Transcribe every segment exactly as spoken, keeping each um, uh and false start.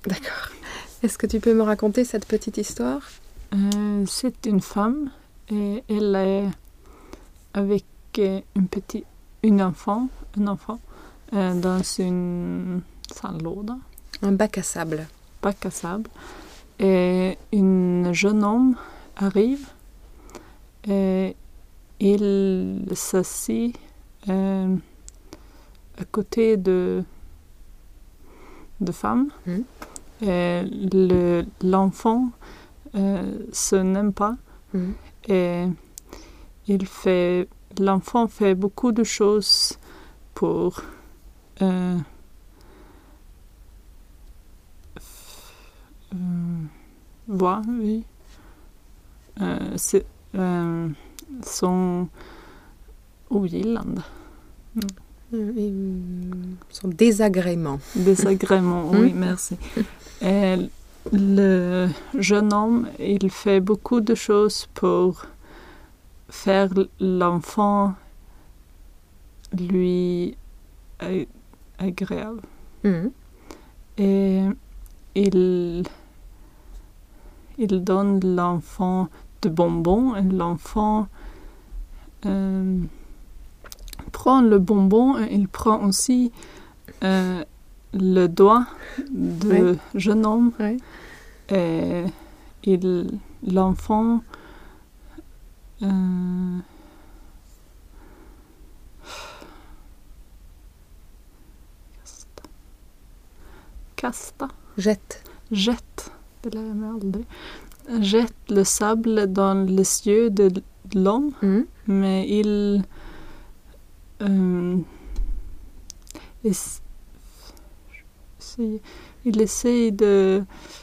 D'accord. Est-ce que tu peux me raconter cette petite histoire? Euh, c'est une femme et elle est avec euh, une petite, une enfant, un enfant euh, dans une sandlåda, Un bac à sable. bac à sable. Et un jeune homme arrive et il s'assit euh, à côté de de femmes. Mm. Et le, l'enfant euh, se n'aime pas Mm. et il fait, l'enfant fait beaucoup de choses pour euh, f- euh, voir, oui, euh, c'est, euh, son ogillande, Et, son désagrément. désagrément, oui, merci. Et le jeune homme, il fait beaucoup de choses pour faire l'enfant lui a- agréable. Mm. Et il, il donne l'enfant de bonbons et l'enfant euh, prend le bonbon et il prend aussi euh, le doigt de Ouais. jeune homme. Ouais. Et il, l'enfant euh, kasta, Jette. jette, det lär jag mig aldrig, jette le sable dans les yeux de l'homme, Mm. mais il euh, es- c'est- il essaye de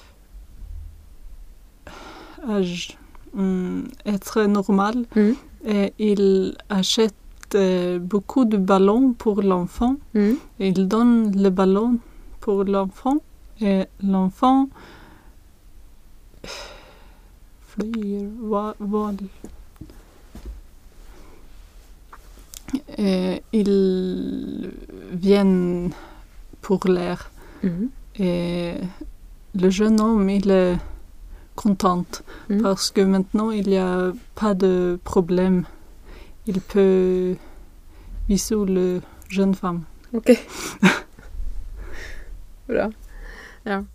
ag- hum, être normal Mm. et il achète euh, beaucoup de ballons pour l'enfant. Mm. Et il donne le ballon pour l'enfant et l'enfant flyr, va- vol. Et ils viennent pour l'air. Mm. Et le jeune homme, il est content Mm. parce que maintenant, il n'y a pas de problème. Il peut bisous la jeune femme. Ok. Voilà. Ja.